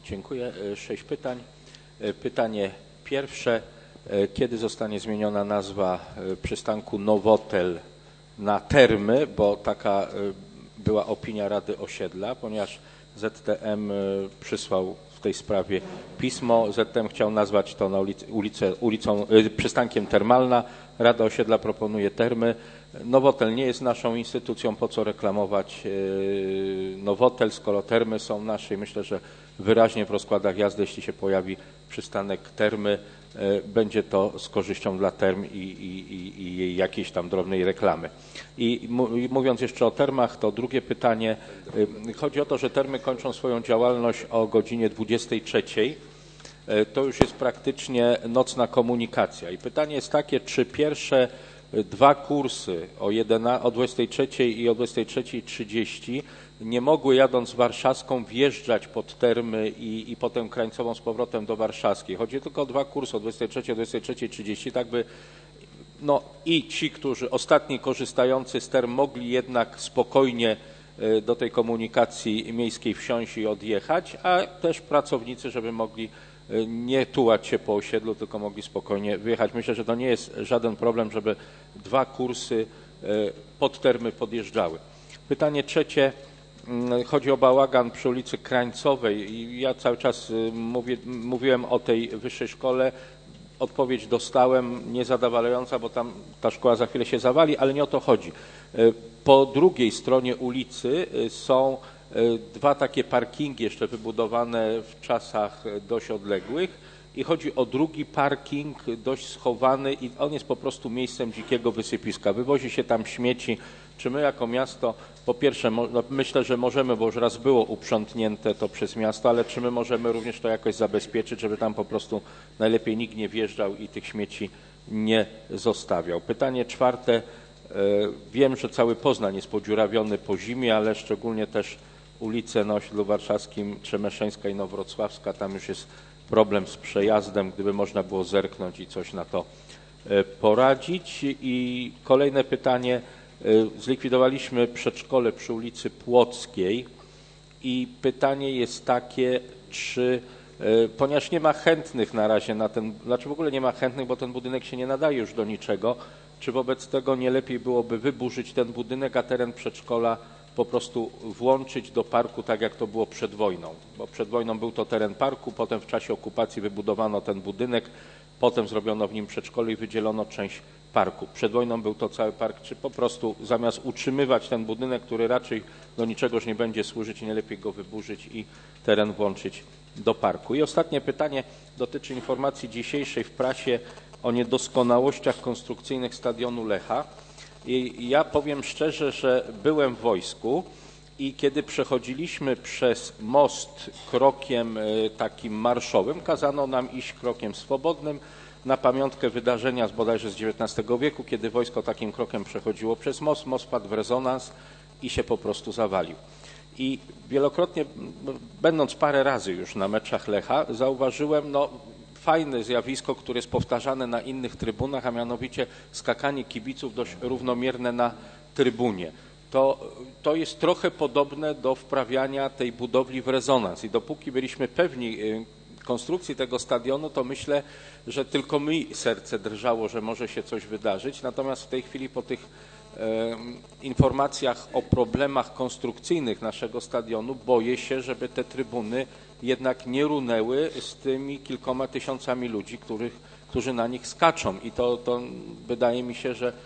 Dziękuję. 6 pytań. Pytanie pierwsze. Kiedy zostanie zmieniona nazwa przystanku Nowotel na Termy, bo taka była opinia Rady Osiedla, ponieważ ZTM przysłał w tej sprawie pismo. ZTM chciał nazwać to na przystankiem Termalna. Rada Osiedla proponuje Termy. Nowotel nie jest naszą instytucją, po co reklamować Nowotel, skoro Termy są nasze. Myślę, że wyraźnie w rozkładach jazdy, jeśli się pojawi przystanek Termy, będzie to z korzyścią dla Term i jakiejś tam drobnej reklamy. I mówiąc jeszcze o termach, to drugie pytanie. Chodzi o to, że Termy kończą swoją działalność o godzinie 23. To już jest praktycznie nocna komunikacja. I pytanie jest takie, czy pierwsze 2 kursy o 23 i o 23:30 nie mogły, jadąc Warszawską, wjeżdżać pod Termy i potem krańcową z powrotem do Warszawskiej. Chodzi tylko o 2 kursy o 23 i 23:30, tak by i ci, którzy ostatni korzystający z Term mogli jednak spokojnie do tej komunikacji miejskiej wsiąść i odjechać, a też pracownicy, żeby mogli nie tułać się po osiedlu, tylko mogli spokojnie wyjechać. Myślę, że to nie jest żaden problem, żeby 2 kursy pod Termy podjeżdżały. Pytanie trzecie. Chodzi o bałagan przy ulicy Krańcowej i ja cały czas mówiłem o tej wyższej szkole. Odpowiedź dostałem niezadowalająca, bo tam ta szkoła za chwilę się zawali, ale nie o to chodzi. Po drugiej stronie ulicy są 2 takie parkingi jeszcze wybudowane w czasach dość odległych i chodzi o drugi parking dość schowany i on jest po prostu miejscem dzikiego wysypiska. Wywozi się tam śmieci. Czy my jako miasto, po pierwsze, myślę, że możemy, bo już raz było uprzątnięte to przez miasto, ale czy my możemy również to jakoś zabezpieczyć, żeby tam po prostu najlepiej nikt nie wjeżdżał i tych śmieci nie zostawiał. Pytanie czwarte. Wiem, że cały Poznań jest podziurawiony po zimie, ale szczególnie też ulice na osiedlu warszawskim, Trzemeszeńska i Nowrocławska, tam już jest problem z przejazdem, gdyby można było zerknąć i coś na to poradzić. I kolejne pytanie. Zlikwidowaliśmy przedszkole przy ulicy Płockiej i pytanie jest takie, czy ponieważ nie ma chętnych na razie na ten, znaczy w ogóle nie ma chętnych, bo ten budynek się nie nadaje już do niczego, czy wobec tego nie lepiej byłoby wyburzyć ten budynek, a teren przedszkola po prostu włączyć do parku, tak jak to było przed wojną, bo przed wojną był to teren parku, potem w czasie okupacji wybudowano ten budynek, potem zrobiono w nim przedszkole i wydzielono część parku. Przed wojną był to cały park, czy po prostu zamiast utrzymywać ten budynek, który raczej do niczego już nie będzie służyć, nie lepiej go wyburzyć i teren włączyć do parku. I ostatnie pytanie dotyczy informacji dzisiejszej w prasie o niedoskonałościach konstrukcyjnych stadionu Lecha. I ja powiem szczerze, że byłem w wojsku i kiedy przechodziliśmy przez most krokiem takim marszowym, kazano nam iść krokiem swobodnym na pamiątkę wydarzenia bodajże z XIX wieku, kiedy wojsko takim krokiem przechodziło przez most, most wpadł w rezonans i się po prostu zawalił. I wielokrotnie, będąc parę razy już na meczach Lecha, zauważyłem fajne zjawisko, które jest powtarzane na innych trybunach, a mianowicie skakanie kibiców dość równomierne na trybunie. To jest trochę podobne do wprawiania tej budowli w rezonans i dopóki byliśmy pewni konstrukcji tego stadionu, to myślę, że tylko mi serce drżało, że może się coś wydarzyć. Natomiast w tej chwili po tych informacjach o problemach konstrukcyjnych naszego stadionu boję się, żeby te trybuny jednak nie runęły z tymi kilkoma tysiącami ludzi, którzy na nich skaczą. I to wydaje mi się, że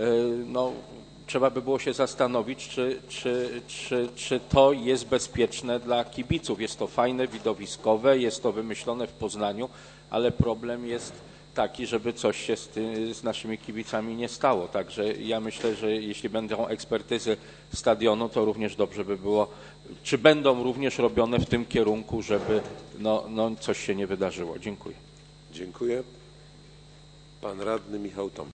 trzeba by było się zastanowić, czy to jest bezpieczne dla kibiców. Jest to fajne, widowiskowe, jest to wymyślone w Poznaniu, ale problem jest taki, żeby coś się z naszymi kibicami nie stało. Także ja myślę, że jeśli będą ekspertyzy stadionu, to również dobrze by było, czy będą również robione w tym kierunku, żeby coś się nie wydarzyło. Dziękuję. Dziękuję. Pan radny Michał Tomczyk.